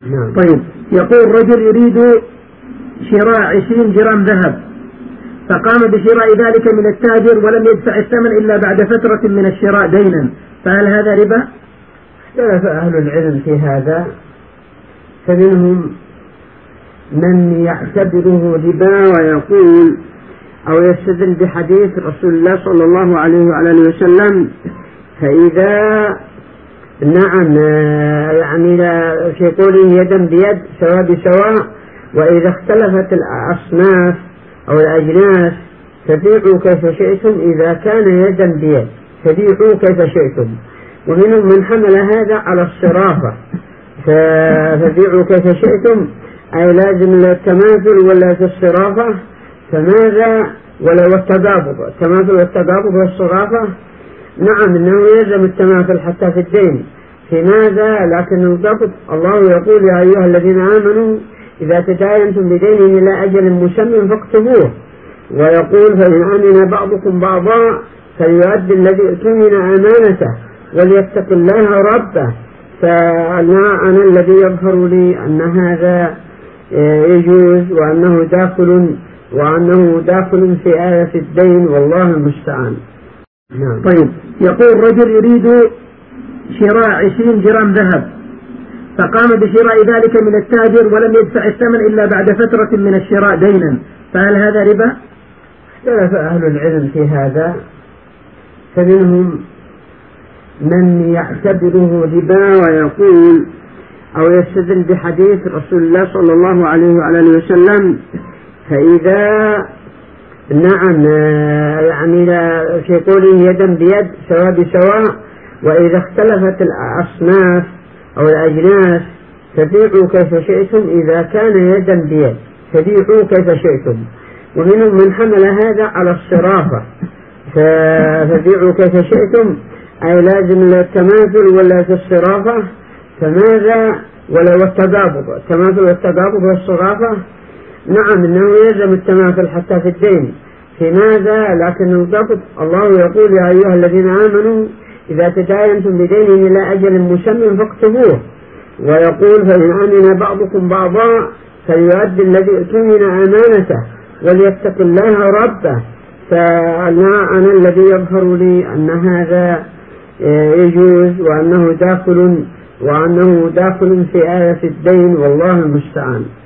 طيب، يقول رجل يريد شراء 20 جرام ذهب، فقام بشراء ذلك من التاجر ولم يدفع الثمن إلا بعد فترة من الشراء دينا، فهل هذا ربا؟ اختلف أهل العلم في هذا، فمنهم من يعتبره ربا ويقول أو يستدل بحديث رسول الله صلى الله عليه وعلى آله وسلم، فإذا نعم يعني في قوله يدا بيد سواء بسواء، وإذا اختلفت الأصناف أو الأجناس فبيعوا كيف شئتم، إذا كان يدا بيد فبيعوا كيف شئتم. ومنهم من حمل هذا على الصرافة، فبيعوا كيف شئتم أي لازم التماثل ولا في الصرافة، فماذا ولو التقابض، التماثل والتقابض والصرافة نعم إنه يلزم التماثل حتى في الدين، في ماذا؟ لكن الضبط الله يقول يا أيها الذين آمنوا إذا تداينتم بدين إلى أجل مسمى فاكتبوه، ويقول فإن آمن بعضكم بعضا فليؤدي الذي اؤتمن أمانته وليتق الله ربه. فأنا الذي يظهر لي أن هذا يجوز وأنه داخل في آية الدين، والله المستعان. طيب، يقول رجل يريد شراء 20 جرام ذهب، فقام بشراء ذلك من التاجر ولم يدفع الثمن إلا بعد فترة من الشراء دينا، فهل هذا ربا؟ اختلف أهل العلم في هذا، فمنهم من يعتبره ربا ويقول أو يستدل بحديث رسول الله صلى الله عليه وعلى آله وسلم، فإذا نعم يعني في قوله يدا بيد سواء بسواء، وإذا اختلفت الأصناف أو الأجناس فبيعوا كيف شئتم، إذا كان يدا بيد فبيعوا كيف شئتم. ومنهم من حمل هذا على الصرافة، فبيعوا كيف شئتم أي لازم التماثل ولا في الصرافة، فماذا ولو التقابض، التماثل والتقابض والصرافة نعم إنه يلزم التماثل حتى في الدين، في ماذا؟ لكن الضبط الله يقول يا أيها الذين آمنوا إذا تداينتم بدين إلى أجل مسمى فاكتبوه، ويقول فإن آمن بعضكم بعضا فليؤدي الذي اؤتمن أمانته وليتق الله ربه. فأنا الذي يظهر لي أن هذا يجوز وأنه داخل في آية الدين، والله المستعان.